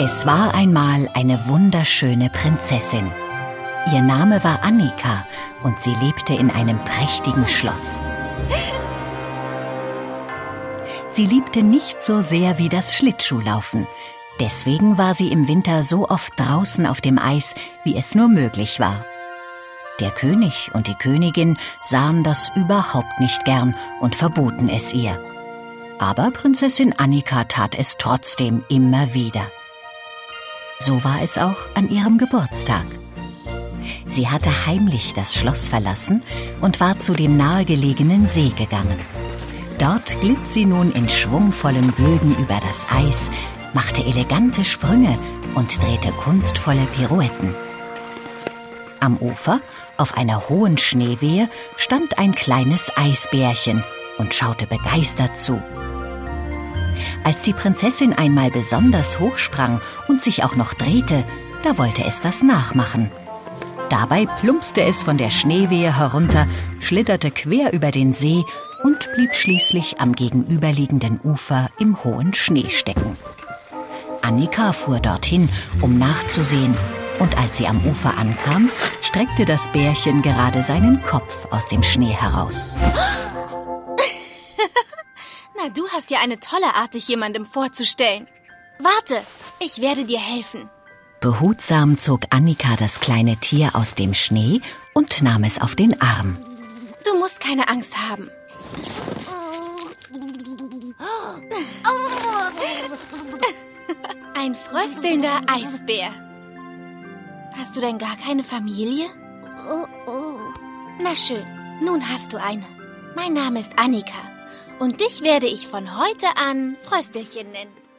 Es war einmal eine wunderschöne Prinzessin. Ihr Name war Annika und sie lebte in einem prächtigen Schloss. Sie liebte nicht so sehr wie das Schlittschuhlaufen. Deswegen war sie im Winter so oft draußen auf dem Eis, wie es nur möglich war. Der König und die Königin sahen das überhaupt nicht gern und verboten es ihr. Aber Prinzessin Annika tat es trotzdem immer wieder. So war es auch an ihrem Geburtstag. Sie hatte heimlich das Schloss verlassen und war zu dem nahegelegenen See gegangen. Dort glitt sie nun in schwungvollen Bögen über das Eis, machte elegante Sprünge und drehte kunstvolle Pirouetten. Am Ufer, auf einer hohen Schneewehe, stand ein kleines Eisbärchen und schaute begeistert zu. Als die Prinzessin einmal besonders hoch sprang und sich auch noch drehte, da wollte es das nachmachen. Dabei plumpste es von der Schneewehe herunter, schlitterte quer über den See und blieb schließlich am gegenüberliegenden Ufer im hohen Schnee stecken. Annika fuhr dorthin, um nachzusehen, und als sie am Ufer ankam, streckte das Bärchen gerade seinen Kopf aus dem Schnee heraus. Na, du hast ja eine tolle Art, dich jemandem vorzustellen. Warte, ich werde dir helfen. Behutsam zog Annika das kleine Tier aus dem Schnee und nahm es auf den Arm. Du musst keine Angst haben. Ein fröstelnder Eisbär. Hast du denn gar keine Familie? Na schön, nun hast du eine. Mein Name ist Annika und dich werde ich von heute an Fröstelchen nennen.